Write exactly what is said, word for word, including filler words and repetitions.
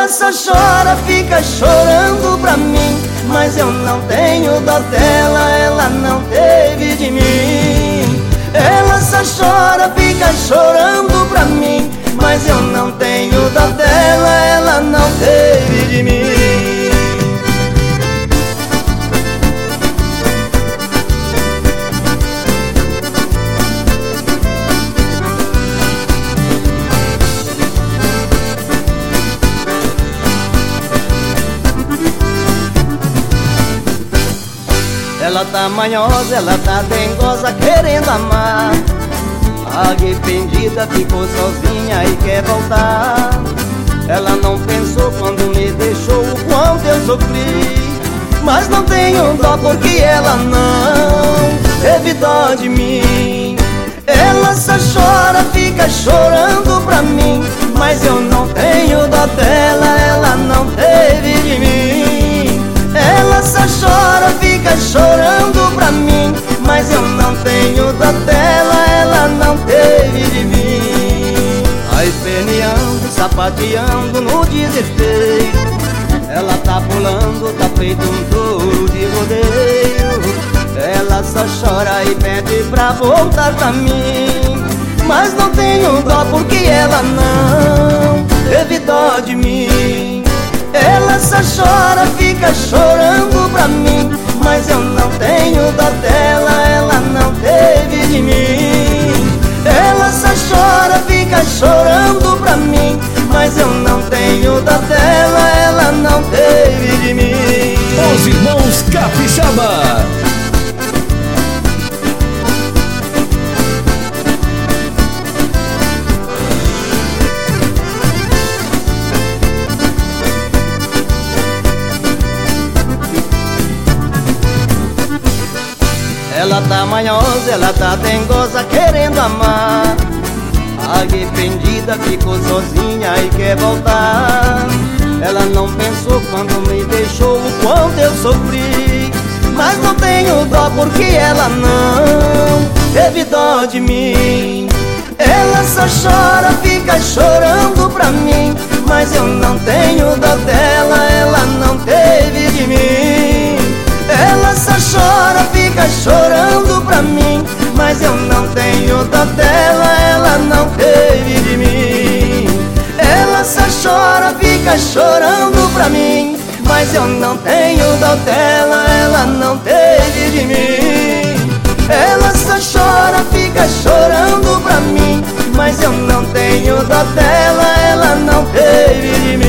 Ela só chora, fica chorando pra mim, mas eu não tenho dó dela, ela não teve de mim. Ela só chora, fica chorando pra mim, mas eu não tenho dó dela, ela não teve de mim. Ela tá manhosa, ela tá dengosa, querendo amar. Arrependida, ficou sozinha e quer voltar. Ela não pensou quando me deixou o quanto eu sofri, mas não tenho dó porque ela não teve dó de mim. Ela só chora, fica chorando pra mim, mas eu não tenho dó dela, ela não teve de mim. Ela só chora, fica chorando pra mim, mas eu não tenho dó dela, ela não teve de mim. Aí esperneando, sapateando no desespero, ela tá pulando, tá feito um touro de rodeio. Ela só chora e pede pra voltar pra mim, mas não tenho dó porque ela não teve dó de mim. Ela só chora, fica chorando pra mim, mas eu não tenho dó dela, ela não teve de mim. Ela só chora, fica chorando pra mim, mas eu não tenho dó dela, ela não teve de mim. Os Irmãos Capixaba. Ela tá manhosa, ela tá dengosa, querendo amar. Arrependida, ficou sozinha e quer voltar. Ela não pensou quando me deixou o quanto eu sofri, mas não tenho dó porque ela não teve dó de mim. Ela só chora, fica chorando pra mim, mas eu não tenho dó dela, ela não teve de mim. Ela só chora, fica chorando pra mim, mas eu não tenho dó dela, ela não teve de mim. Ela só chora, fica chorando pra mim, mas eu não tenho dó dela, ela não teve de mim. Ela só chora, fica chorando pra mim, mas eu não tenho dó dela, ela não teve de mim.